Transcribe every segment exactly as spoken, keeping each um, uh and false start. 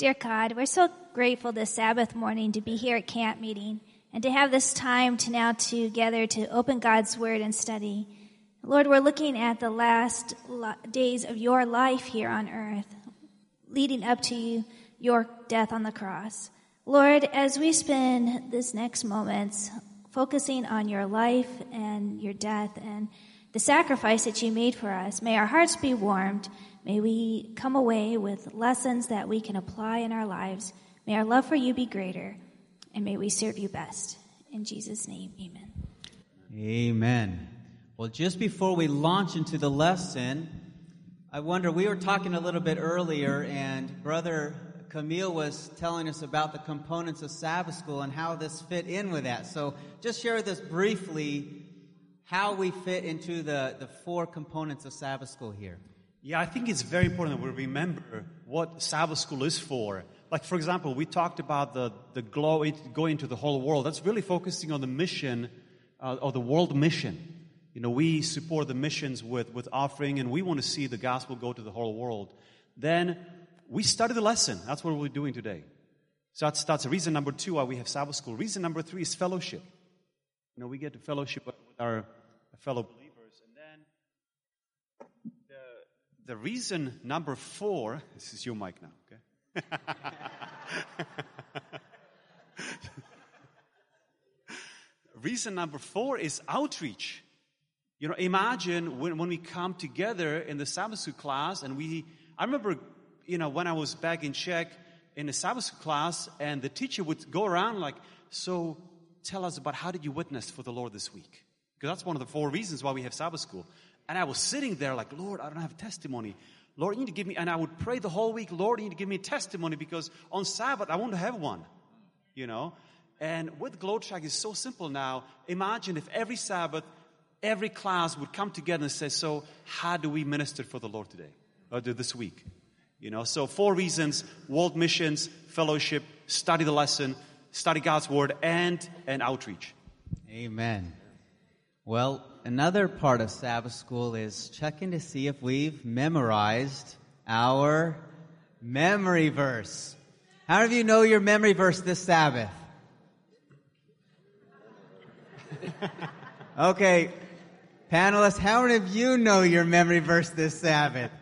Dear God, we're so grateful this Sabbath morning to be here at camp meeting and to have this time to now together to open God's Word and study. Lord, we're looking at the last days of your life here on earth, leading up to your death on the cross. Lord, as we spend this next moments focusing on your life and your death and the sacrifice that you made for us, may our hearts be warmed. May we come away with lessons that we can apply in our lives. May our love for you be greater, and may we serve you best. In Jesus' name, amen. Amen. Well, just before we launch into the lesson, I wonder, we were talking a little bit earlier, and Brother Camille was telling us about the components of Sabbath school and how this fit in with that. So just share with us briefly how we fit into the, the four components of Sabbath school here. Yeah, I think it's very important that we remember what Sabbath school is for. Like, for example, we talked about the, the glow, going to the whole world. That's really focusing on the mission, uh, or the world mission. You know, we support the missions with, with offering, and we want to see the gospel go to the whole world. Then we study the lesson. That's what we're doing today. So that's, that's reason number two why we have Sabbath school. Reason number three is fellowship. You know, we get to fellowship with our fellow believers. And then the, the reason number four, this is your mic now, okay? Reason number four is outreach. You know, imagine when, when we come together in the Sabbath school class, and we, I remember, you know, when I was back in Czech in the Sabbath school class, and the teacher would go around like, so tell us about how did you witness for the Lord this week? Because that's one of the four reasons why we have Sabbath school. And I was sitting there like, Lord, I don't have a testimony. Lord, you need to give me, and I would pray the whole week, Lord, you need to give me a testimony because on Sabbath I want to have one, you know. And with Glow Track, it's so simple now. Imagine if every Sabbath, every class would come together and say, so how do we minister for the Lord today, or this week? You know, so four reasons: world missions, fellowship, study the lesson, study God's Word, and, and outreach. Amen. Well, another part of Sabbath school is checking to see if we've memorized our memory verse. How many of you know your memory verse this Sabbath? Okay, panelists, how many of you know your memory verse this Sabbath?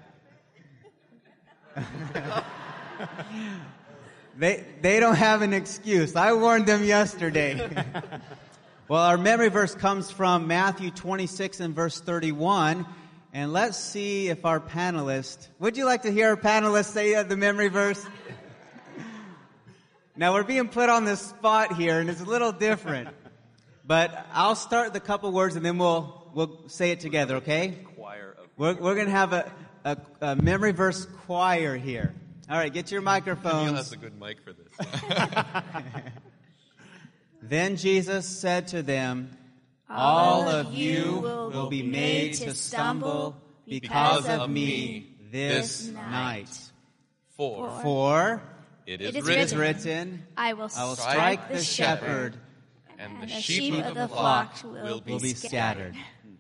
they they don't have an excuse. I warned them yesterday. Well, our memory verse comes from Matthew twenty-six and verse thirty-one. And let's see if our panelists, would you like to hear our panelists say uh, the memory verse? Now, we're being put on the spot here, and it's a little different. But I'll start the couple words, and then we'll we'll say it together, okay? Choir of We're, we're going to have a, a, a memory verse choir here. All right, get your microphones. Neil has a good mic for this. Then Jesus said to them, all of you will be made to stumble because of me this night. For, For it It is is written, written, I will I will strike strike the the shepherd, shepherd, and and the sheep of the flock will will be be scattered.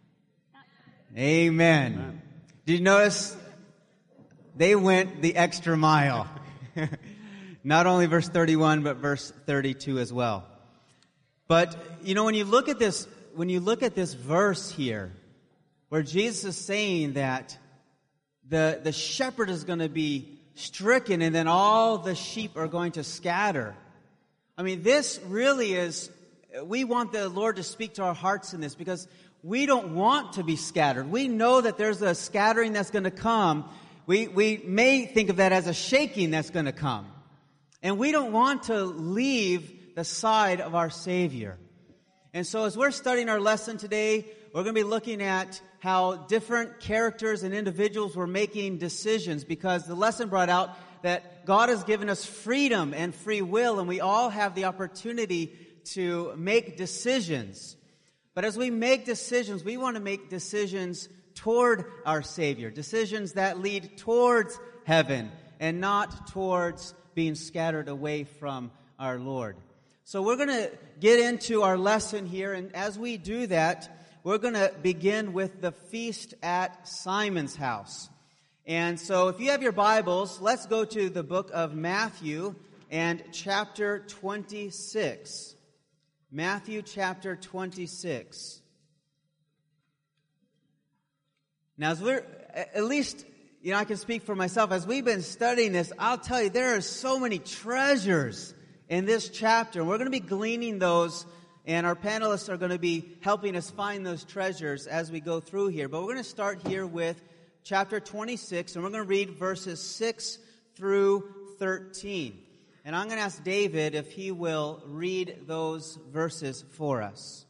Amen. Did you notice they went the extra mile? Not only verse thirty-one, but verse thirty-two as well. But, you know, when you look at this, when you look at this verse here, where Jesus is saying that the, the shepherd is going to be stricken and then all the sheep are going to scatter. I mean, this really is, we want the Lord to speak to our hearts in this because we don't want to be scattered. We know that there's a scattering that's going to come. We, we may think of that as a shaking that's going to come. And we don't want to leave the side of our Savior. And so as we're studying our lesson today, we're going to be looking at how different characters and individuals were making decisions, because the lesson brought out that God has given us freedom and free will, and we all have the opportunity to make decisions. But as we make decisions, we want to make decisions toward our Savior, decisions that lead towards heaven and not towards being scattered away from our Lord. So we're going to get into our lesson here, and as we do that, we're going to begin with the feast at Simon's house. And so if you have your Bibles, let's go to the book of Matthew and chapter twenty-six. Matthew chapter twenty-six. Now, as we're, at least, you know, I can speak for myself. As we've been studying this, I'll tell you, there are so many treasures in this chapter. We're going to be gleaning those, and our panelists are going to be helping us find those treasures as we go through here. But we're going to start here with chapter twenty-six, and we're going to read verses six through thirteen. And I'm going to ask David if he will read those verses for us.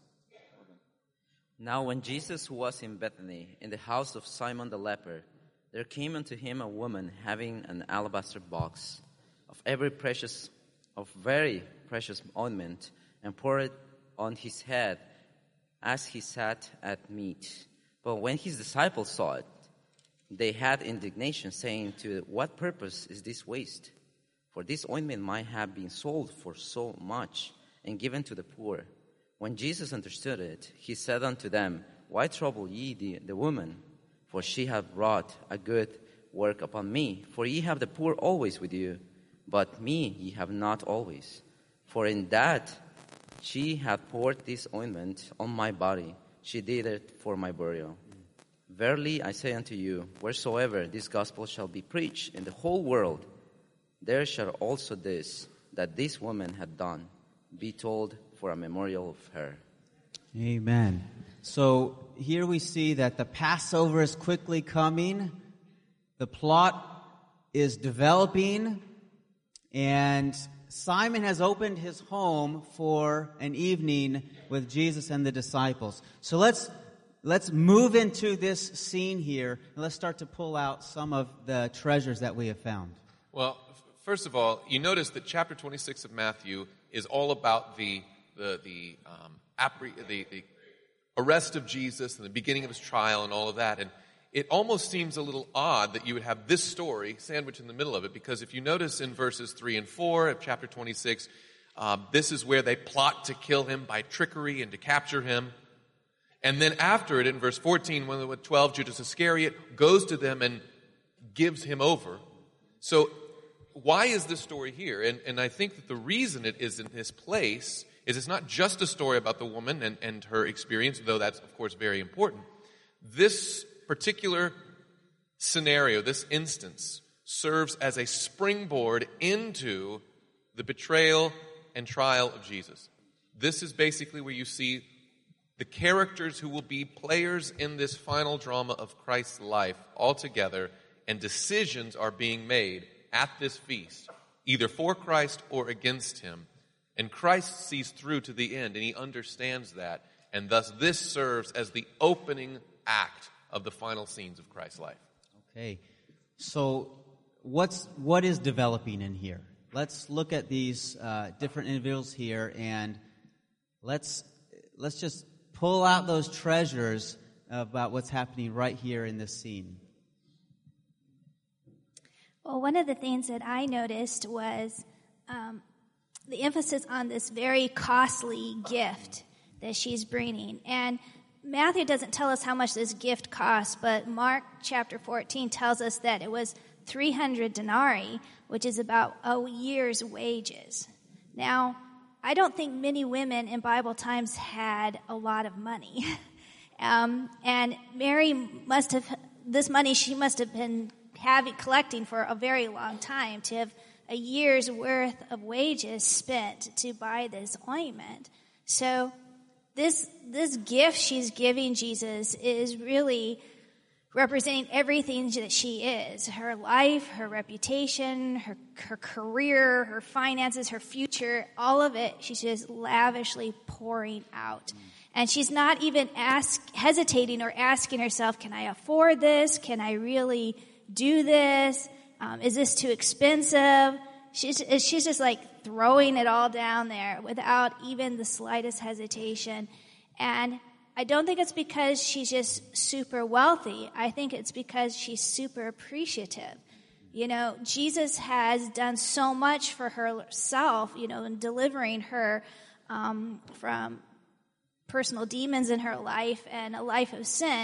Now when Jesus was in Bethany, in the house of Simon the leper, there came unto him a woman having an alabaster box of every precious, of very precious ointment, and poured it on his head as he sat at meat. But when his disciples saw it, they had indignation, saying, to what purpose is this waste? For this ointment might have been sold for so much and given to the poor. When Jesus understood it, he said unto them, why trouble ye the, the woman? For she hath wrought a good work upon me. For ye have the poor always with you, but me ye have not always. For in that she hath poured this ointment on my body, she did it for my burial. Verily I say unto you, wheresoever this gospel shall be preached in the whole world, there shall also this, that this woman had done, be told for a memorial of her. Amen. So here we see that the Passover is quickly coming. The plot is developing. And Simon has opened his home for an evening with Jesus and the disciples. So let's let's move into this scene here, and let's start to pull out some of the treasures that we have found. Well, f- first of all, you notice that chapter twenty-six of Matthew is all about the the the um, appre- the, the arrest of Jesus and the beginning of his trial and all of that. And it almost seems a little odd that you would have this story sandwiched in the middle of it, because if you notice in verses three and four of chapter twenty-six, uh, this is where they plot to kill him by trickery and to capture him. And then after it, in verse fourteen, when the twelve, Judas Iscariot goes to them and gives him over. So why is this story here? And, and I think that the reason it is in this place is it's not just a story about the woman and, and her experience, though that's, of course, very important. This particular scenario, this instance, serves as a springboard into the betrayal and trial of Jesus. This is basically where you see the characters who will be players in this final drama of Christ's life all together, and decisions are being made at this feast, either for Christ or against him. And Christ sees through to the end, and he understands that, and thus this serves as the opening act of the final scenes of Christ's life. Okay, so what's what is developing in here? Let's look at these uh, different individuals here, and let's let's just pull out those treasures about what's happening right here in this scene. Well, one of the things that I noticed was um, the emphasis on this very costly gift that she's bringing. And Matthew doesn't tell us how much this gift costs, but Mark chapter fourteen tells us that it was three hundred denarii, which is about a year's wages. Now, I don't think many women in Bible times had a lot of money. um, and Mary must have, this money she must have been having collecting for a very long time to have a year's worth of wages spent to buy this ointment. So this this gift she's giving Jesus is really representing everything that she is. Her life, her reputation, her, her career, her finances, her future, all of it, she's just lavishly pouring out. And she's not even ask, hesitating or asking herself, can I afford this? Can I really do this? Um, is this too expensive? She's, she's just like throwing it all down there without even the slightest hesitation. And I don't think it's because she's just super wealthy. I think it's because she's super appreciative. You know, Jesus has done so much for herself, you know, in delivering her um, from personal demons in her life and a life of sin.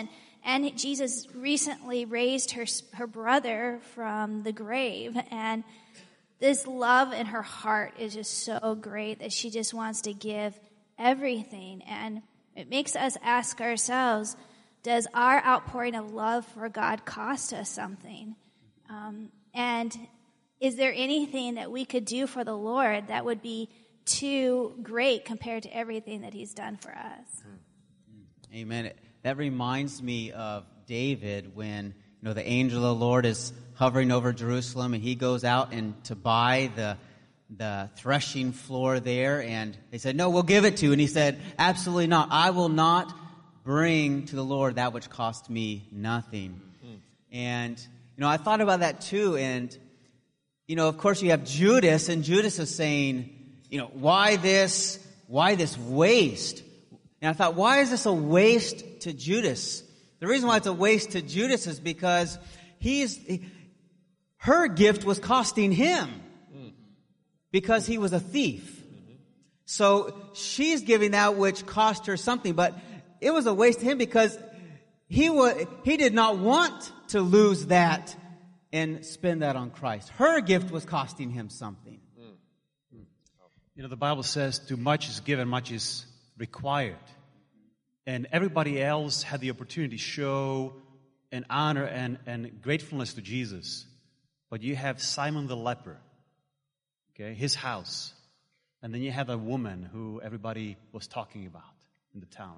And Jesus recently raised her, her brother from the grave. And this love in her heart is just so great that she just wants to give everything. And it makes us ask ourselves, does our outpouring of love for God cost us something? Um, and is there anything that we could do for the Lord that would be too great compared to everything that he's done for us? Amen. That reminds me of David when, you know, the angel of the Lord is hovering over Jerusalem and he goes out and to buy the the threshing floor there, and they said, no, we'll give it to you. And he said, absolutely not. I will not bring to the Lord that which cost me nothing. Mm-hmm. And, you know, I thought about that too. And, you know, of course you have Judas, and Judas is saying, you know, why this, why this waste? And I thought, why is this a waste to Judas? The reason why it's a waste to Judas is because he's, her gift was costing him mm. because he was a thief. Mm-hmm. So she's giving that which cost her something, but it was a waste to him because he was, he did not want to lose that and spend that on Christ. Her gift was costing him something. Mm. You know, the Bible says, too much is given, much is required. And everybody else had the opportunity to show an honor and, and gratefulness to Jesus. But you have Simon the leper, okay, his house. And then you have a woman who everybody was talking about in the town.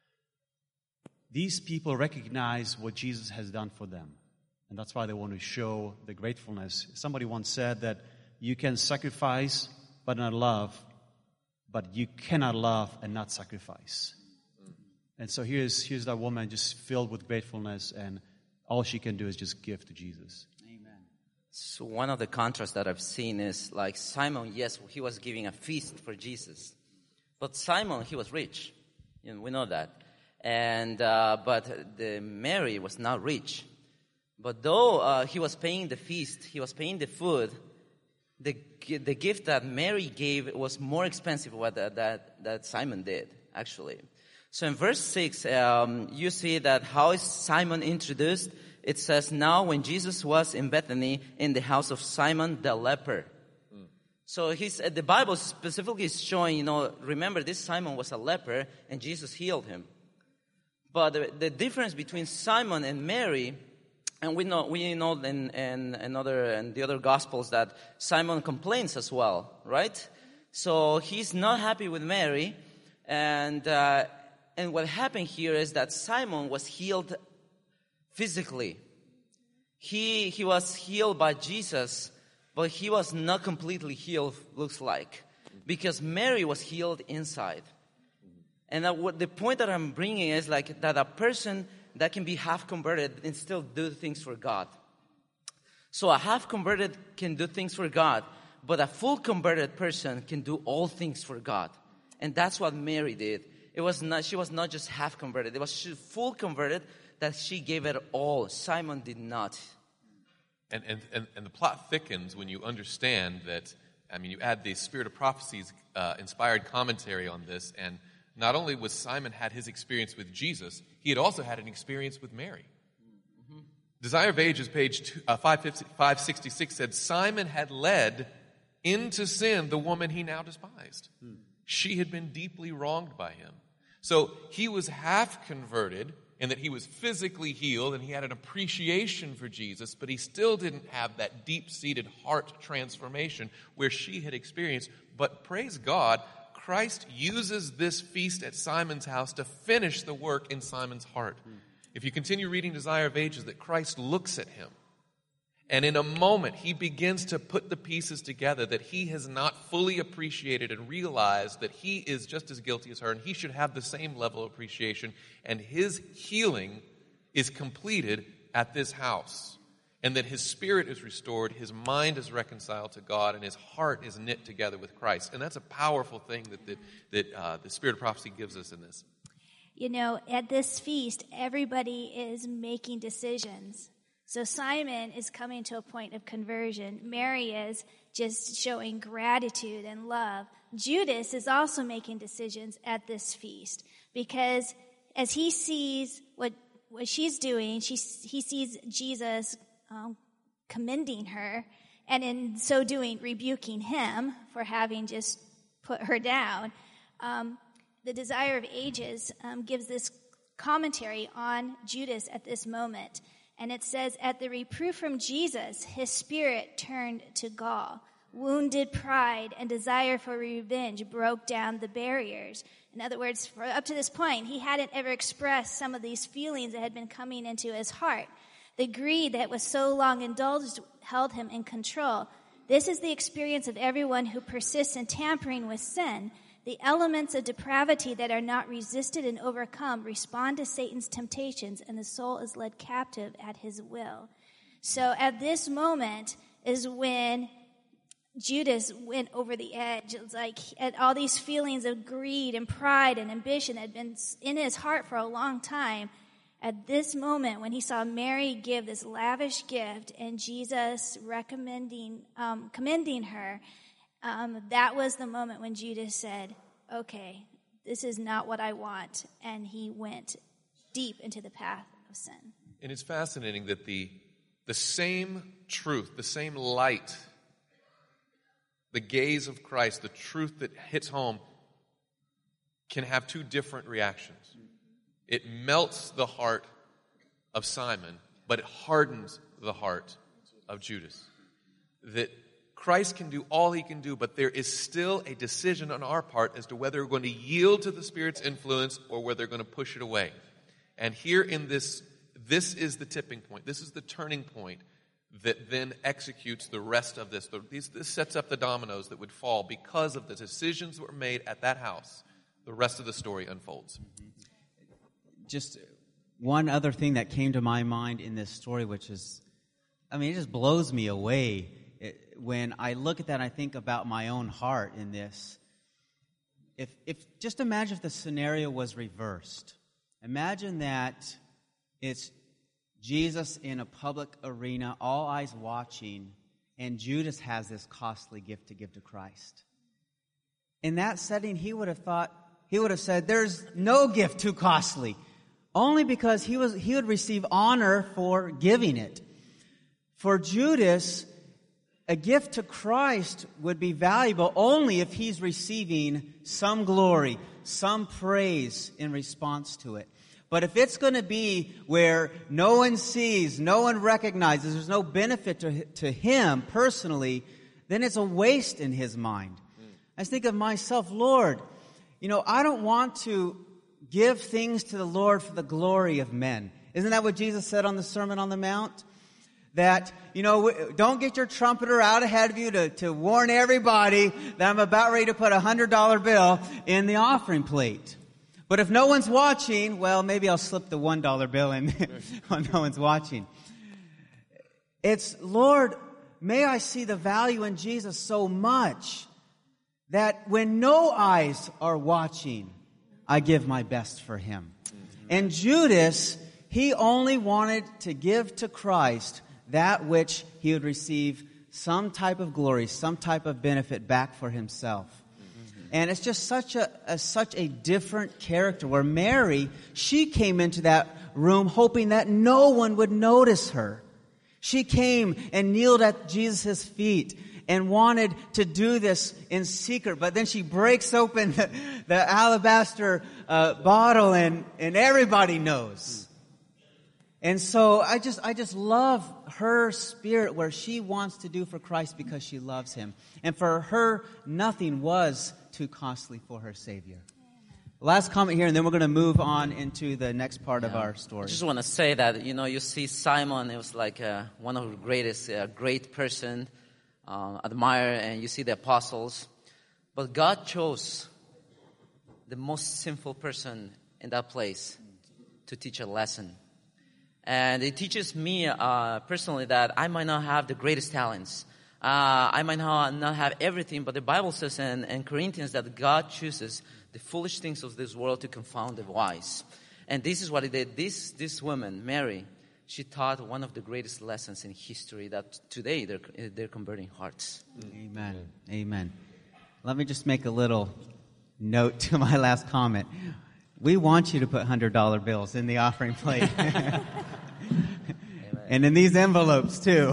These people recognize what Jesus has done for them. And that's why they want to show the gratefulness. Somebody once said that you can sacrifice but not love, but you cannot love and not sacrifice. And so here's here's that woman just filled with gratefulness, and all she can do is just give to Jesus. Amen. So one of the contrasts that I've seen is like Simon, yes, he was giving a feast for Jesus. But Simon, he was rich. You know, we know that. And uh, but the Mary was not rich. But though uh, he was paying the feast, he was paying the food, the the gift that Mary gave was more expensive than what that, that, that Simon did, actually. So in verse six, um, you see that how is Simon introduced? It says, now when Jesus was in Bethany in the house of Simon the leper. Mm. So he's, uh, the Bible specifically is showing, you know, remember this Simon was a leper and Jesus healed him. But the, the difference between Simon and Mary, and we know we know in, in, in, other, in the other Gospels that Simon complains as well, right? So he's not happy with Mary, and uh, and what happened here is that Simon was healed physically. He he was healed by Jesus, but he was not completely healed, looks like, because Mary was healed inside. And that, what the point that I'm bringing is like that a person that can be half converted and still do things for God. So a half converted can do things for God, but a full converted person can do all things for God. And that's what Mary did. It was not, she was not just half converted. It was she full converted that she gave it all. Simon did not. And, and, and, and the plot thickens when you understand that, I mean, you add the Spirit of Prophecy's uh, inspired commentary on this, and not only was Simon had his experience with Jesus, he had also had an experience with Mary. Mm-hmm. Desire of Ages, page two, uh, five sixty-six said, Simon had led into sin the woman he now despised. Mm. She had been deeply wronged by him. So he was half converted in that he was physically healed and he had an appreciation for Jesus, but he still didn't have that deep-seated heart transformation where she had experienced. But praise God, Christ uses this feast at Simon's house to finish the work in Simon's heart. Mm. If you continue reading Desire of Ages, that Christ looks at him, and in a moment, he begins to put the pieces together that he has not fully appreciated and realized that he is just as guilty as her, and he should have the same level of appreciation. And his healing is completed at this house. And that his spirit is restored, his mind is reconciled to God, and his heart is knit together with Christ. And that's a powerful thing that, that, that uh, the Spirit of Prophecy gives us in this. You know, at this feast, everybody is making decisions. So Simon is coming to a point of conversion. Mary is just showing gratitude and love. Judas is also making decisions at this feast because as he sees what what she's doing, she, he sees Jesus um, commending her, and in so doing, rebuking him for having just put her down. Um, the Desire of Ages um, gives this commentary on Judas at this moment. And it says, at the reproof from Jesus, his spirit turned to gall. Wounded pride and desire for revenge broke down the barriers. In other words, for up to this point, he hadn't ever expressed some of these feelings that had been coming into his heart. The greed that was so long indulged held him in control. This is the experience of everyone who persists in tampering with sin. The elements of depravity that are not resisted and overcome respond to Satan's temptations, and the soul is led captive at his will. So at this moment is when Judas went over the edge. It was like at all these feelings of greed and pride and ambition that had been in his heart for a long time. At this moment, when he saw Mary give this lavish gift and Jesus recommending, um, commending her, um, that was the moment when Judas said, okay, this is not what I want. And he went deep into the path of sin. And it's fascinating that the, the same truth, the same light, the gaze of Christ, the truth that hits home, can have two different reactions. It melts the heart of Simon, but it hardens the heart of Judas. That Christ can do all he can do, but there is still a decision on our part as to whether we're going to yield to the Spirit's influence or whether we're going to push it away. And here in this, this is the tipping point. This is the turning point that then executes the rest of this. This sets up the dominoes that would fall because of the decisions that were made at that house. The rest of the story unfolds. Just one other thing that came to my mind in this story, which is, I mean, it just blows me away. It, when I look at that and I think about my own heart in this. If, if just imagine if the scenario was reversed. Imagine that it's Jesus in a public arena, all eyes watching, and Judas has this costly gift to give to Christ. In that setting, he would have thought, he would have said, there's no gift too costly. Only because he was he would receive honor for giving it. For Judas, a gift to Christ would be valuable only if he's receiving some glory, some praise in response to it. But if it's going to be where no one sees, no one recognizes, there's no benefit to, to him personally, then it's a waste in his mind. Mm. I think of myself, Lord, you know, I don't want to give things to the Lord for the glory of men. Isn't that what Jesus said on the Sermon on the Mount? That, you know, don't get your trumpeter out ahead of you to, to warn everybody that I'm about ready to put a one hundred dollar bill in the offering plate. But if no one's watching, well, maybe I'll slip the one dollar bill in when no one's watching. It's, Lord, may I see the value in Jesus so much that when no eyes are watching, I give my best for him. Mm-hmm. And Judas, he only wanted to give to Christ that which he would receive some type of glory, some type of benefit back for himself. Mm-hmm. And it's just such a, a such a different character where Mary, she came into that room hoping that no one would notice her. She came and kneeled at Jesus' feet and wanted to do this in secret. But then she breaks open the, the alabaster uh, bottle and, and everybody knows. And so I just I just love her spirit where she wants to do for Christ because she loves him. And for her, nothing was too costly for her Savior. Last comment here, and then we're going to move on into the next part yeah. of our story. I just want to say that, you know, you see Simon, it was like uh, one of the greatest, uh, great person, uh, admire, and you see the apostles. But God chose the most sinful person in that place to teach a lesson. And it teaches me uh, personally that I might not have the greatest talents. Uh, I might not, not have everything, but the Bible says in, in Corinthians that God chooses the foolish things of this world to confound the wise. And this is what it did. This, this woman, Mary, she taught one of the greatest lessons in history that today they're, they're converting hearts. Amen. Amen. Let me just make a little note to my last comment. We want you to put one hundred dollar bills in the offering plate. And in these envelopes, too.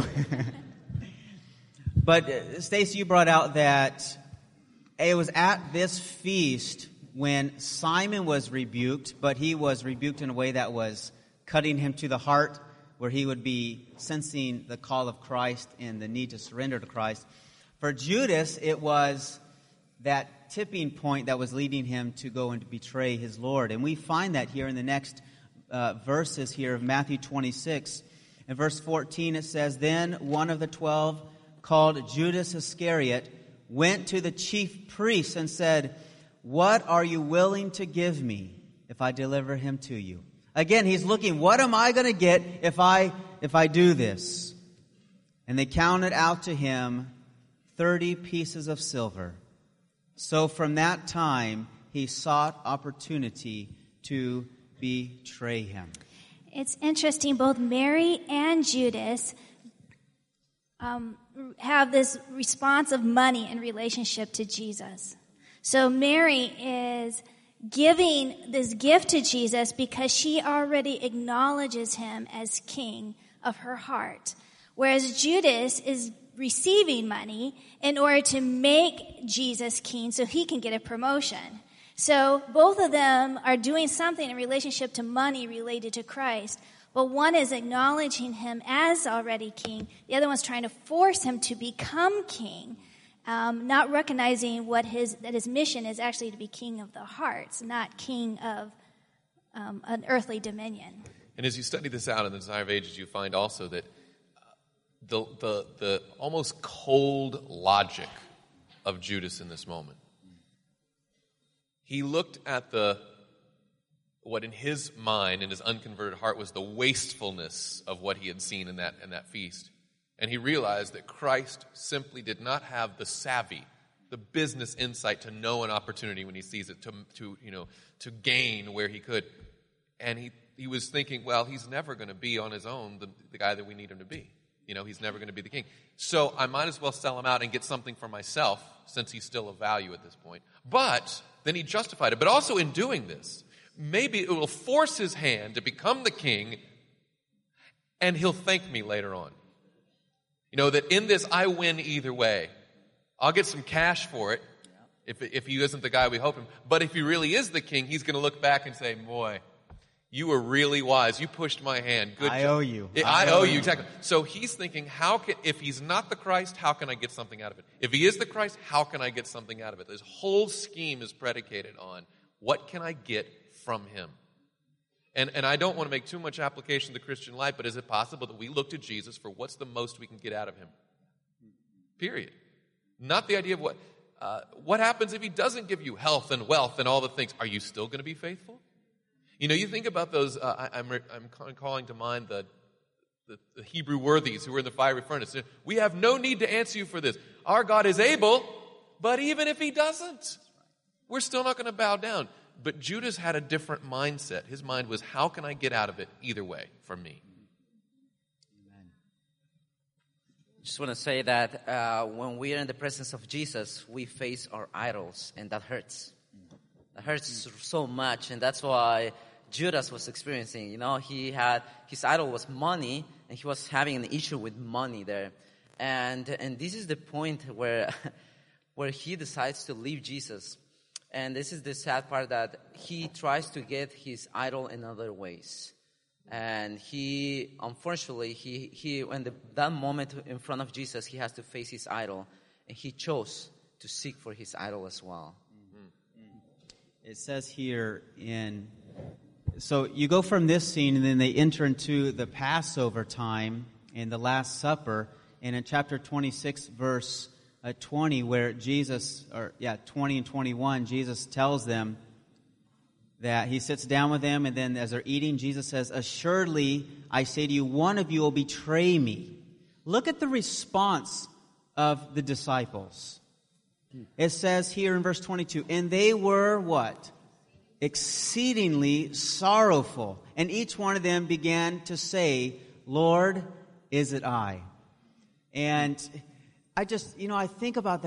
But, uh, Stacy, you brought out that it was at this feast when Simon was rebuked, but he was rebuked in a way that was cutting him to the heart, where he would be sensing the call of Christ and the need to surrender to Christ. For Judas, it was that tipping point that was leading him to go and to betray his Lord. And we find that here in the next uh, verses here of Matthew twenty-six. In verse fourteen, it says, "Then one of the twelve, called Judas Iscariot, went to the chief priests and said, 'What are you willing to give me if I deliver him to you?'" Again, he's looking, what am I going to get if I if I do this? And they counted out to him thirty pieces of silver. So from that time, he sought opportunity to betray him. It's interesting, both Mary and Judas um, have this response of money in relationship to Jesus. So Mary is giving this gift to Jesus because she already acknowledges him as king of her heart. Whereas Judas is receiving money in order to make Jesus king so he can get a promotion. So both of them are doing something in relationship to money related to Christ. But one is acknowledging him as already king. The other one's trying to force him to become king. Um, not recognizing what his that his mission is actually to be king of the hearts, not king of um, an earthly dominion. And as you study this out in the Desire of Ages, you find also that the the the almost cold logic of Judas in this moment. He looked at the what in his mind, in his unconverted heart, was the wastefulness of what he had seen in that in that feast. And he realized that Christ simply did not have the savvy, the business insight to know an opportunity when he sees it, to, to you know, to gain where he could. And he, he was thinking, well, he's never going to be on his own the, the guy that we need him to be. You know, he's never going to be the king. So I might as well sell him out and get something for myself, since he's still of value at this point. But then he justified it. But also in doing this, maybe it will force his hand to become the king, and he'll thank me later on. You know, that in this I win either way. I'll get some cash for it if if he isn't the guy we hope him. But if he really is the king, he's going to look back and say, boy, you were really wise. You pushed my hand. Good I job. owe you. I, I owe you. Exactly. So he's thinking, how can, if he's not the Christ, how can I get something out of it? If he is the Christ, how can I get something out of it? This whole scheme is predicated on what can I get from him? And, and I don't want to make too much application to the Christian life, but is it possible that we look to Jesus for what's the most we can get out of him? Period. Not the idea of what, uh, what happens if he doesn't give you health and wealth and all the things. Are you still going to be faithful? You know, you think about those, uh, I, I'm, I'm calling to mind the, the, the Hebrew worthies who were in the fiery furnace. We have no need to answer you for this. Our God is able, but even if he doesn't, we're still not going to bow down. But Judas had a different mindset. His mind was, how can I get out of it either way for me? Amen. Just want to say that uh, when we are in the presence of Jesus, we face our idols, and that hurts. That hurts so much, and that's why Judas was experiencing. You know, he had, his idol was money, and he was having an issue with money there. And and this is the point where where he decides to leave Jesus. And this is the sad part, that he tries to get his idol in other ways. And he, unfortunately, he, he in the, that moment in front of Jesus, he has to face his idol. And he chose to seek for his idol as well. Mm-hmm. It says here in, so you go from this scene and then they enter into the Passover time and the Last Supper. And in chapter twenty-six, verse Uh, twenty, where Jesus, or yeah, twenty and twenty-one, Jesus tells them that he sits down with them, and then as they're eating, Jesus says, "Assuredly, I say to you, one of you will betray me." Look at the response of the disciples. It says here in verse twenty-two, and they were what? Exceedingly sorrowful. And each one of them began to say, "Lord, is it I?" And I just, you know, I think about that.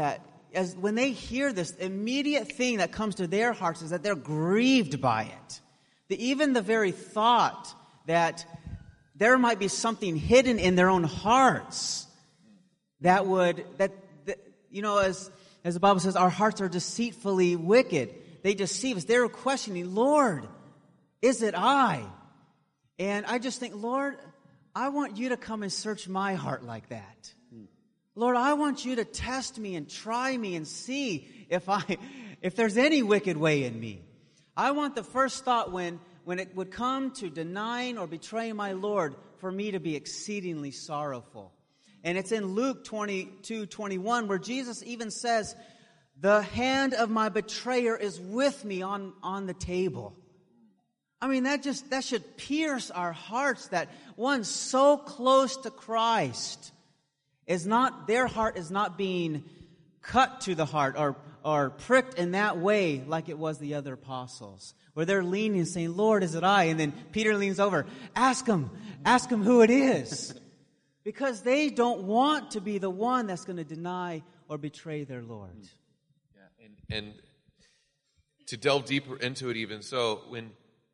as when they hear this, the immediate thing that comes to their hearts is that they're grieved by it. The, even the very thought that there might be something hidden in their own hearts that would, that, that you know, as, as the Bible says, our hearts are deceitfully wicked. They deceive us. They're questioning, Lord, is it I? And I just think, Lord, I want you to come and search my heart like that. Lord, I want you to test me and try me and see if I, if there's any wicked way in me. I want the first thought when, when it would come to denying or betraying my Lord for me to be exceedingly sorrowful. And it's in Luke twenty-two twenty-one where Jesus even says, the hand of my betrayer is with me on, on the table. I mean, that just, that should pierce our hearts that one so close to Christ is not, their heart is not being cut to the heart or, or pricked in that way like it was the other apostles. Where they're leaning and saying, Lord, is it I? And then Peter leans over, ask him, ask him who it is. Because they don't want to be the one that's going to deny or betray their Lord. Yeah, and, and to delve deeper into it even so, when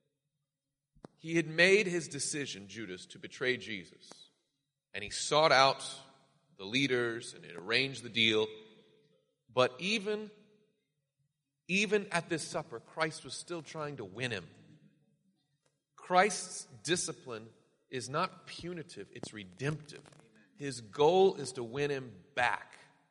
he had made his decision, Judas, to betray Jesus, and he sought out the leaders and it arranged the deal. But even, even at this supper, Christ was still trying to win him. Christ's discipline is not punitive, it's redemptive. His goal is to win him back.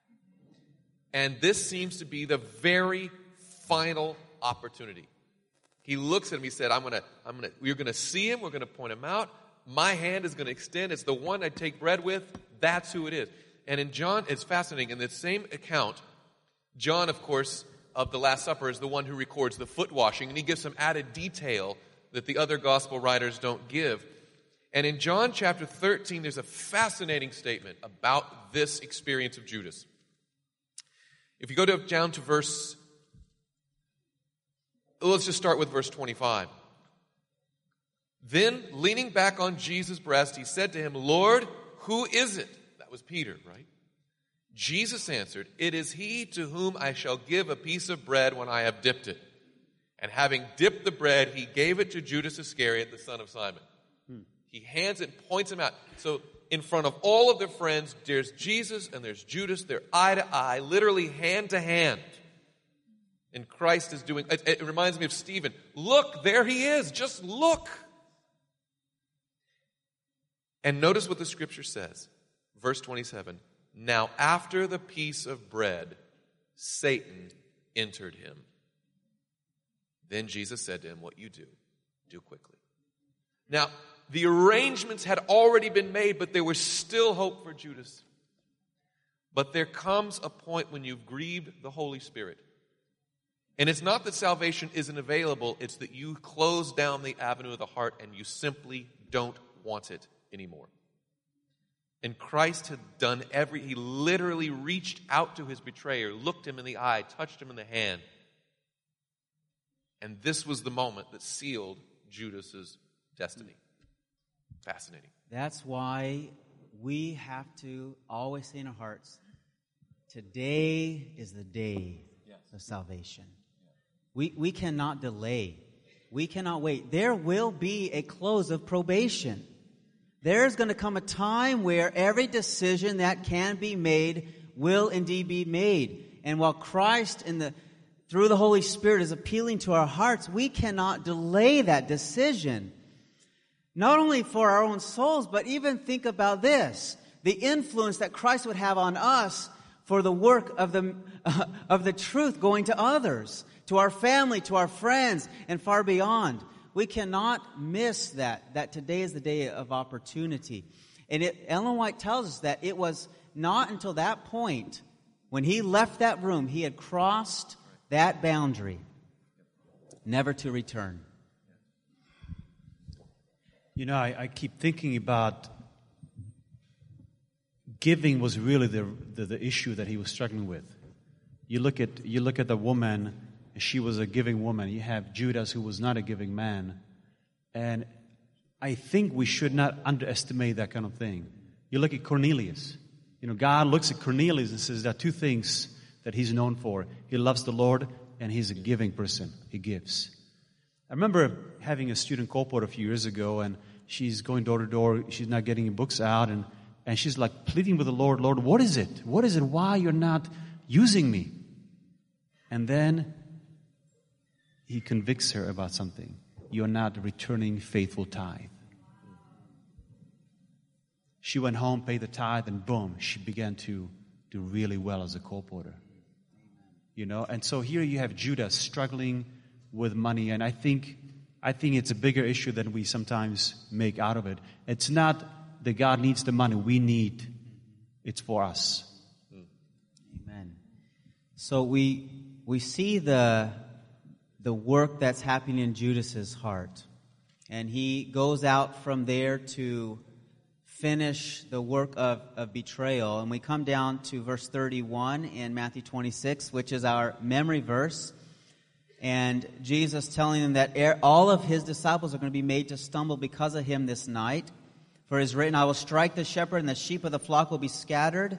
And this seems to be the very final opportunity. He looks at him, he said, I'm gonna, I'm gonna, you're gonna see him, we're gonna point him out. My hand is gonna extend, it's the one I take bread with. That's who it is. And in John, it's fascinating, in the same account, John, of course, of the Last Supper is the one who records the foot washing, and he gives some added detail that the other gospel writers don't give. And in John chapter thirteen, there's a fascinating statement about this experience of Judas. If you go to, down to verse, let's just start with verse twenty-five. Then, leaning back on Jesus' breast, he said to him, Lord, who is it? That was Peter, right? Jesus answered, it is he to whom I shall give a piece of bread when I have dipped it. And having dipped the bread, he gave it to Judas Iscariot, the son of Simon. Hmm. He hands it and points him out. So in front of all of their friends, there's Jesus and there's Judas. They're eye to eye, literally hand to hand. And Christ is doing, it, it reminds me of Stephen. Look, there he is. Just look. And notice what the scripture says. Verse twenty-seven. Now after the piece of bread, Satan entered him. Then Jesus said to him, what you do, do quickly. Now, the arrangements had already been made, but there was still hope for Judas. But there comes a point when you've grieved the Holy Spirit. And it's not that salvation isn't available, it's that you close down the avenue of the heart and you simply don't want it anymore. And Christ had done every, he literally reached out to his betrayer, looked him in the eye, touched him in the hand. And this was the moment that sealed Judas's destiny. Fascinating. That's why we have to always say in our hearts, today is the day yes. of salvation. Yeah. We, we cannot delay. We cannot wait. There will be a close of probation. There's going to come a time where every decision that can be made will indeed be made. And while Christ in the through the Holy Spirit is appealing to our hearts, we cannot delay that decision. Not only for our own souls, but even think about this. The influence that Christ would have on us for the work of the, uh, of the truth going to others, to our family, to our friends, and far beyond. We cannot miss that, that today is the day of opportunity. And it, Ellen White tells us that it was not until that point, when he left that room, he had crossed that boundary, never to return. You know, I, I keep thinking about giving was really the, the the issue that he was struggling with. You look at you look at the woman, she was a giving woman. You have Judas, who was not a giving man. And I think we should not underestimate that kind of thing. You look at Cornelius. You know, God looks at Cornelius and says there are two things that he's known for. He loves the Lord, and he's a giving person. He gives. I remember having a student colporteur a few years ago, and she's going door to door. She's not getting books out, and, and she's like pleading with the Lord, Lord, what is it? What is it? Why you're not using me? And then he convicts her about something. You're not returning faithful tithe. She went home, paid the tithe, and boom, she began to do really well as a colporteur. You know, and so here you have Judah struggling with money, and I think I think it's a bigger issue than we sometimes make out of it. It's not that God needs the money, we need it's for us. Amen. So we we see the the work that's happening in Judas's heart. And he goes out from there to finish the work of, of betrayal. And we come down to verse thirty-one in Matthew twenty-six, which is our memory verse. And Jesus telling them that all of his disciples are going to be made to stumble because of him this night. For it is written, I will strike the shepherd, and the sheep of the flock will be scattered.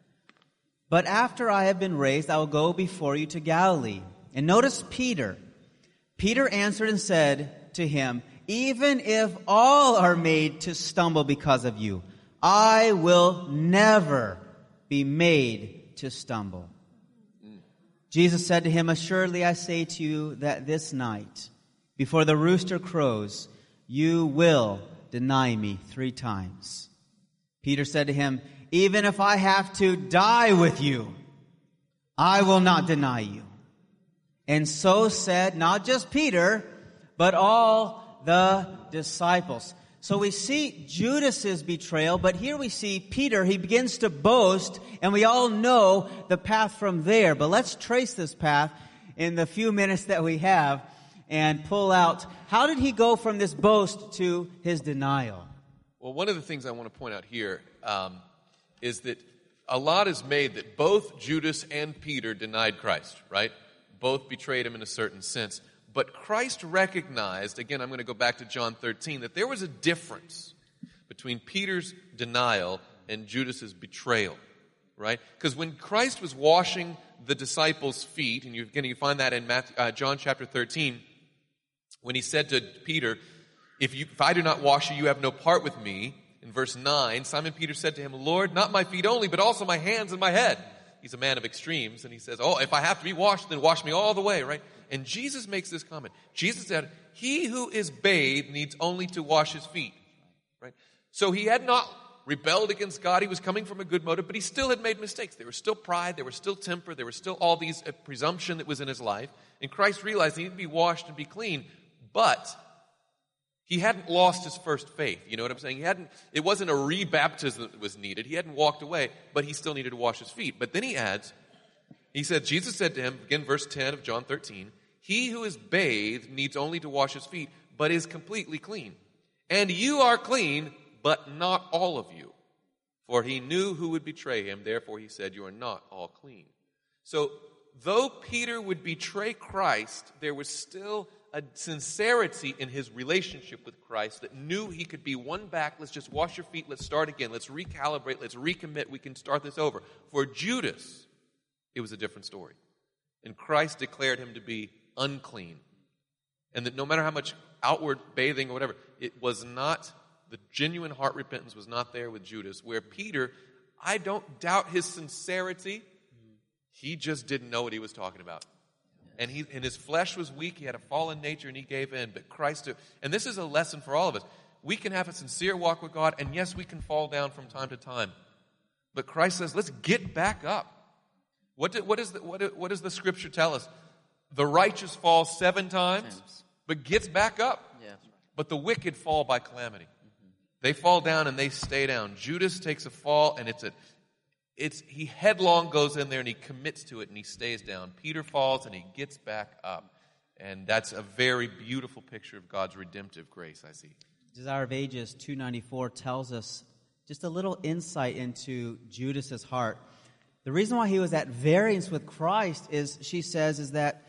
But after I have been raised, I will go before you to Galilee. And notice Peter. Peter answered and said to him, even if all are made to stumble because of you, I will never be made to stumble. Mm. Jesus said to him, assuredly I say to you that this night, before the rooster crows, you will deny me three times. Peter said to him, even if I have to die with you, I will not deny you. And so said not just Peter, but all the disciples. So we see Judas's betrayal, but here we see Peter. He begins to boast, and we all know the path from there. But let's trace this path in the few minutes that we have and pull out, how did he go from this boast to his denial? Well, one of the things I want to point out here um, is that a lot is made that both Judas and Peter denied Christ, right? Both betrayed him in a certain sense. But Christ recognized, again, I'm going to go back to John thirteen, that there was a difference between Peter's denial and Judas's betrayal, right? Because when Christ was washing the disciples' feet, and you, again, you find that in Matthew, uh, John chapter thirteen, when he said to Peter, if, you, if I do not wash you, you have no part with me. In verse nine, Simon Peter said to him, Lord, not my feet only, but also my hands and my head. He's a man of extremes, and he says, oh, if I have to be washed, then wash me all the way, right? And Jesus makes this comment. Jesus said, he who is bathed needs only to wash his feet, right? So he had not rebelled against God. He was coming from a good motive, but he still had made mistakes. There was still pride. There was still temper. There was still all these uh, presumption that was in his life. And Christ realized he needed to be washed and be clean, but he hadn't lost his first faith. You know what I'm saying? He hadn't, it wasn't a rebaptism that was needed. He hadn't walked away, but he still needed to wash his feet. But then he adds, he said, Jesus said to him, again, verse ten of John thirteen, he who is bathed needs only to wash his feet, but is completely clean. And you are clean, but not all of you. For he knew who would betray him. Therefore he said, you are not all clean. So though Peter would betray Christ, there was still a sincerity in his relationship with Christ that knew he could be one back. Let's just wash your feet. Let's start again. Let's recalibrate. Let's recommit. We can start this over. For Judas, it was a different story. And Christ declared him to be unclean. And that no matter how much outward bathing or whatever, it was not, the genuine heart repentance was not there with Judas. Where Peter, I don't doubt his sincerity. He just didn't know what he was talking about. And he, and his flesh was weak. He had a fallen nature, and he gave in. But Christ, and this is a lesson for all of us. We can have a sincere walk with God, and yes, we can fall down from time to time. But Christ says, let's get back up. What, did, what, is the, what, what does the Scripture tell us? The righteous fall seven times, but gets back up. Yeah. But the wicked fall by calamity. Mm-hmm. They fall down and they stay down. Judas takes a fall, and it's a It's he headlong goes in there and he commits to it and he stays down. Peter falls and he gets back up. And that's a very beautiful picture of God's redemptive grace, I see. Desire of Ages two ninety-four tells us just a little insight into Judas's heart. The reason why he was at variance with Christ is, she says, is that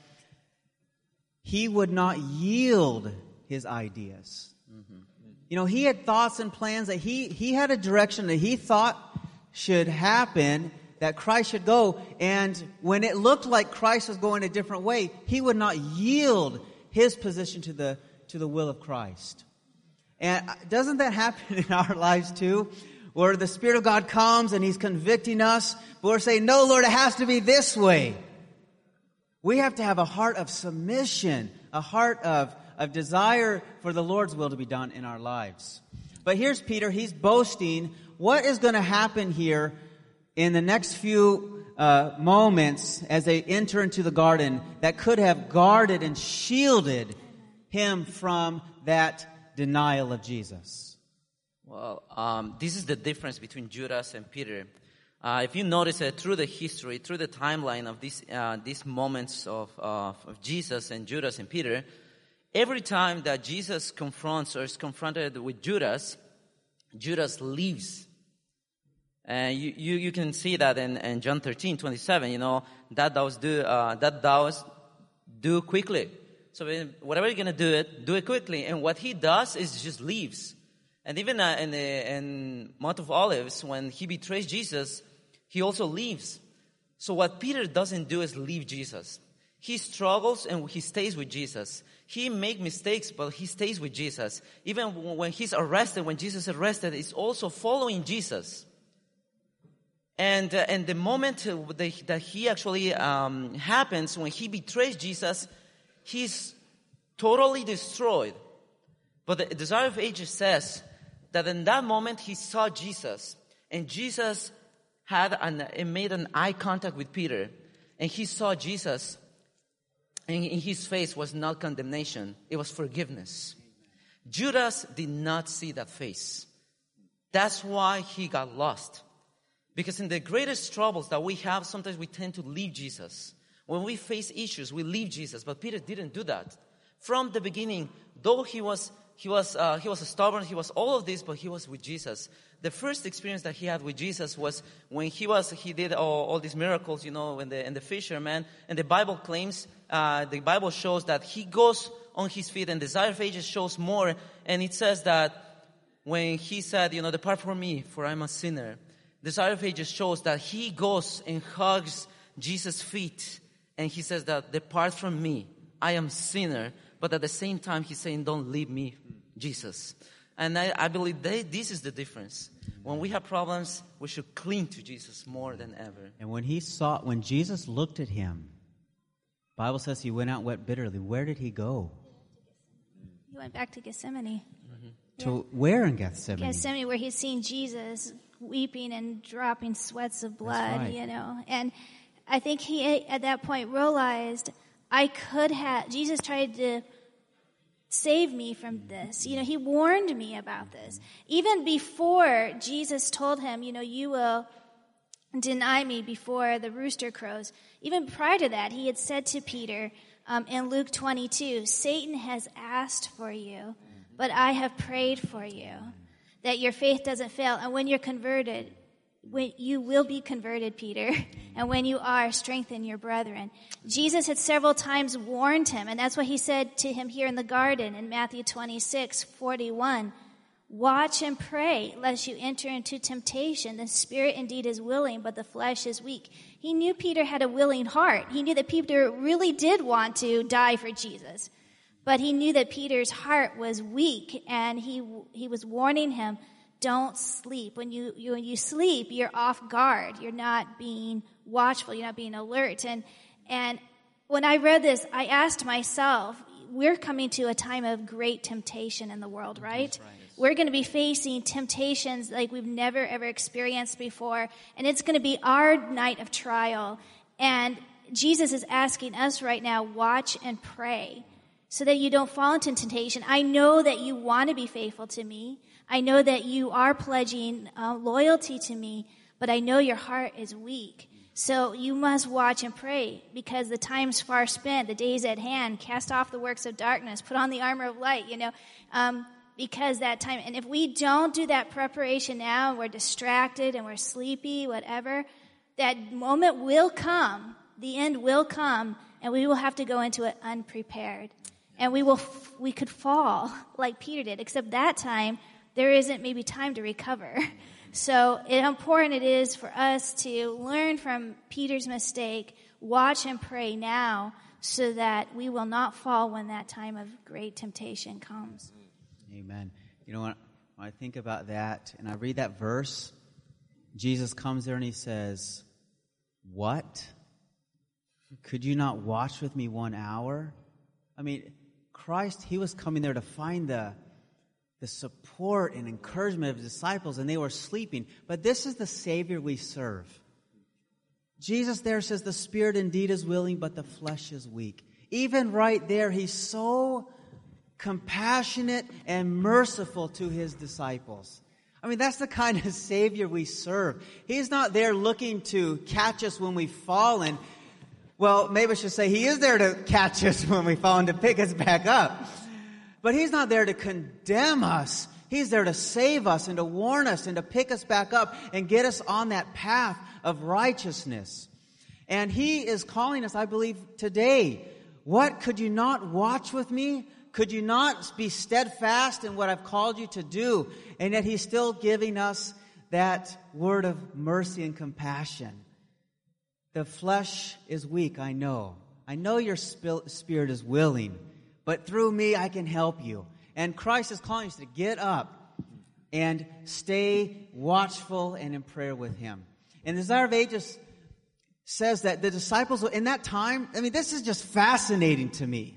he would not yield his ideas. Mm-hmm. You know, he had thoughts and plans that he, he had a direction that he thought should happen, that Christ should go. And when it looked like Christ was going a different way, he would not yield his position to the to the will of Christ. And doesn't that happen in our lives too? Where the Spirit of God comes and he's convicting us, but we're saying, no, Lord, it has to be this way. We have to have a heart of submission, a heart of, of desire for the Lord's will to be done in our lives. But here's Peter, he's boasting. What is going to happen here in the next few uh, moments as they enter into the garden that could have guarded and shielded him from that denial of Jesus? Well, um, this is the difference between Judas and Peter. Uh, if you notice that through the history, through the timeline of these uh, these moments of, uh, of Jesus and Judas and Peter, every time that Jesus confronts or is confronted with Judas, Judas leaves. And you, you, you can see that in, in John thirteen twenty-seven, you know, that thou do, uh, that thou do quickly. So whatever you're going to do it, do it quickly. And what he does is just leaves. And even uh, in the in Mount of Olives, when he betrays Jesus, he also leaves. So what Peter doesn't do is leave Jesus. He struggles and he stays with Jesus. He makes mistakes, but he stays with Jesus. Even when he's arrested, when Jesus is arrested, he's also following Jesus. And uh, and the moment that he actually um, happens, when he betrays Jesus, he's totally destroyed. But the Desire of Ages says that in that moment he saw Jesus, and Jesus had an, it made an eye contact with Peter, and he saw Jesus, and in his face was not condemnation, it was forgiveness. Judas did not see that face. That's why he got lost. Because in the greatest troubles that we have, sometimes we tend to leave Jesus. When we face issues, we leave Jesus. But Peter didn't do that. From the beginning, though he was he was uh, he was stubborn, he was all of this, but he was with Jesus. The first experience that he had with Jesus was when he was he did all, all these miracles, you know, in the in the fisherman. And the Bible claims, uh, the Bible shows that he goes on his feet, and Desire of Ages shows more. And it says that when he said, you know, depart from me, for I'm a sinner. Desire of Ages shows that he goes and hugs Jesus' feet, and he says that depart from me, I am sinner. But at the same time, he's saying, don't leave me, Jesus. And I, I believe they, this is the difference. When we have problems, we should cling to Jesus more than ever. And when he saw, when Jesus looked at him, the Bible says he went out and wept bitterly. Where did he go? He went back to Gethsemane. Mm-hmm. To yeah. Where in Gethsemane? Gethsemane, where he's seen Jesus weeping and dropping sweats of blood, right. you know. And I think he, at that point, realized I could have, Jesus tried to save me from this. You know, he warned me about this. Even before Jesus told him, you know, you will deny me before the rooster crows. Even prior to that, he had said to Peter um, in Luke twenty-two, Satan has asked for you, but I have prayed for you, that your faith doesn't fail. And when you're converted, when you will be converted, Peter, and when you are, strengthen your brethren. Jesus had several times warned him, and that's what he said to him here in the garden in Matthew twenty-six forty-one. Watch and pray, lest you enter into temptation. The spirit indeed is willing, but the flesh is weak. He knew Peter had a willing heart. He knew that Peter really did want to die for Jesus. But he knew that Peter's heart was weak, and he he was warning him, don't sleep. When you, you when you sleep, you're off guard. You're not being watchful. You're not being alert. And and when I read this, I asked myself, we're coming to a time of great temptation in the world, right? right. We're going to be facing temptations like we've never, ever experienced before. And it's going to be our night of trial. And Jesus is asking us right now, watch and pray so that you don't fall into temptation. I know that you want to be faithful to me. I know that you are pledging uh, loyalty to me, but I know your heart is weak. So you must watch and pray, because the time's far spent, the day's at hand. Cast off the works of darkness, put on the armor of light, you know, um, because that time. And if we don't do that preparation now, and we're distracted and we're sleepy, whatever, that moment will come, the end will come, and we will have to go into it unprepared. And we will, we could fall like Peter did, except that time, there isn't maybe time to recover. So it, how important it is for us to learn from Peter's mistake, watch and pray now, so that we will not fall when that time of great temptation comes. Amen. You know, when, when I think about that and I read that verse, Jesus comes there and he says, "What? Could you not watch with me one hour?" I mean, Christ, he was coming there to find the, the support and encouragement of his disciples, and they were sleeping. But this is the Savior we serve. Jesus there says the spirit indeed is willing, but the flesh is weak. Even right there, he's so compassionate and merciful to his disciples. I mean, that's the kind of Savior we serve. He's not there looking to catch us when we've fallen. Well, maybe I should say he is there to catch us when we fall and to pick us back up. But he's not there to condemn us. He's there to save us and to warn us and to pick us back up and get us on that path of righteousness. And he is calling us, I believe, today. What? Could you not watch with me? Could you not be steadfast in what I've called you to do? And yet he's still giving us that word of mercy and compassion. The flesh is weak, I know. I know your spirit is willing, but through me I can help you. And Christ is calling us to get up and stay watchful and in prayer with him. And the Desire of Ages says that the disciples, in that time, I mean, this is just fascinating to me.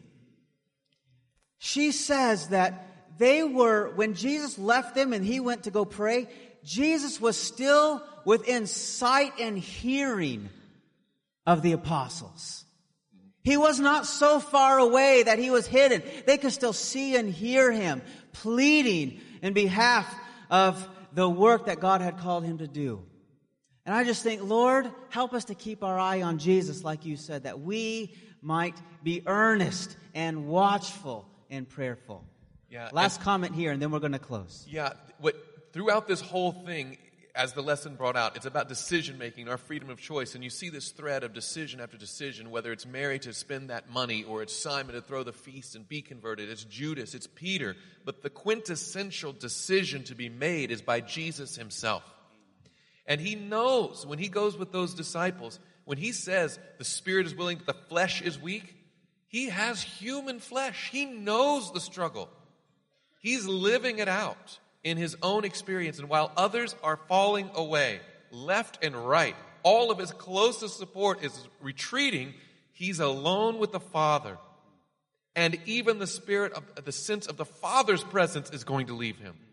She says that they were, when Jesus left them and he went to go pray, Jesus was still within sight and hearing of the apostles. He was not so far away that he was hidden. They could still see and hear him pleading in behalf of the work that God had called him to do. And I just think, Lord, help us to keep our eye on Jesus, like you said, that we might be earnest and watchful and prayerful. Yeah. Last and, comment here, and then we're going to close. Yeah. What throughout this whole thing, as the lesson brought out, it's about decision-making, our freedom of choice. And you see this thread of decision after decision, whether it's Mary to spend that money or it's Simon to throw the feast and be converted. It's Judas, it's Peter. But the quintessential decision to be made is by Jesus himself. And he knows when he goes with those disciples, when he says the spirit is willing but the flesh is weak, he has human flesh. He knows the struggle. He's living it out in his own experience. And while others are falling away, left and right, all of his closest support is retreating, he's alone with the Father. And even the spirit of the sense of the Father's presence is going to leave him.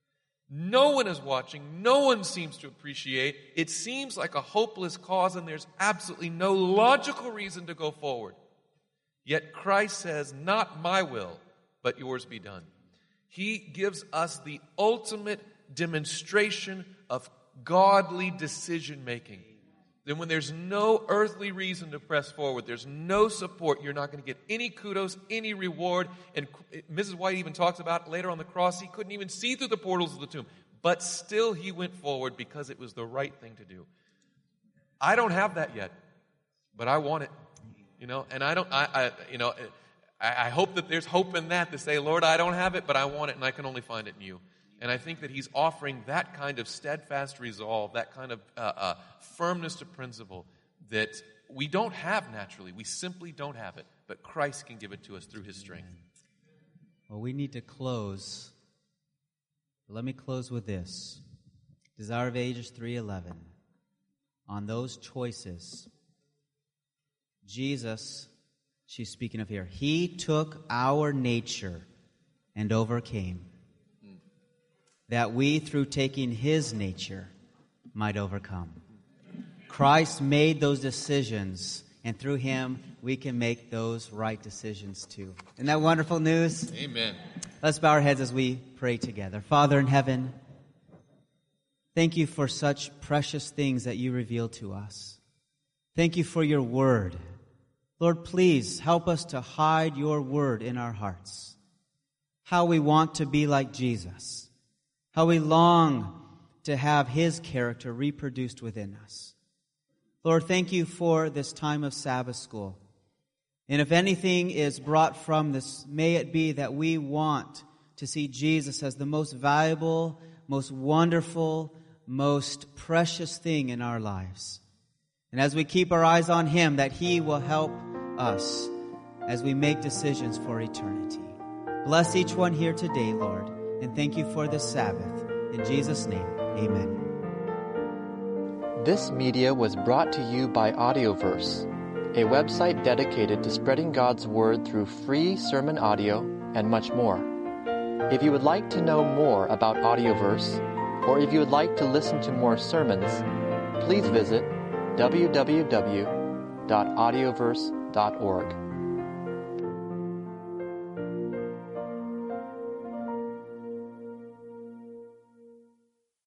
No one is watching. No one seems to appreciate. It seems like a hopeless cause, and there's absolutely no logical reason to go forward. Yet Christ says, "Not my will, but yours be done." He gives us the ultimate demonstration of godly decision-making. Then when there's no earthly reason to press forward, there's no support, you're not going to get any kudos, any reward. And Missus White even talks about later on the cross, he couldn't even see through the portals of the tomb. But still he went forward because it was the right thing to do. I don't have that yet, but I want it. You know, and I don't, I, I you know, I, I hope that there's hope in that to say, Lord, I don't have it, but I want it, and I can only find it in you. And I think that he's offering that kind of steadfast resolve, that kind of uh, uh, firmness to principle that we don't have naturally. We simply don't have it, but Christ can give it to us through his strength. Well, we need to close. Let me close with this. Desire of Ages three eleven. On those choices, Jesus, she's speaking of here, he took our nature and overcame, that we, through taking his nature, might overcome. Christ made those decisions, and through him, we can make those right decisions too. Isn't that wonderful news? Amen. Let's bow our heads as we pray together. Father in heaven, thank you for such precious things that you reveal to us. Thank you for your word. Lord, please help us to hide your word in our hearts. How we want to be like Jesus. How we long to have his character reproduced within us. Lord, thank you for this time of Sabbath school. And if anything is brought from this, may it be that we want to see Jesus as the most valuable, most wonderful, most precious thing in our lives. And as we keep our eyes on Him, that He will help us as we make decisions for eternity. Bless each one here today, Lord, and thank you for this Sabbath. In Jesus' name, amen. This media was brought to you by Audioverse, a website dedicated to spreading God's Word through free sermon audio and much more. If you would like to know more about Audioverse, or if you would like to listen to more sermons, please visit w w w dot audioverse dot org.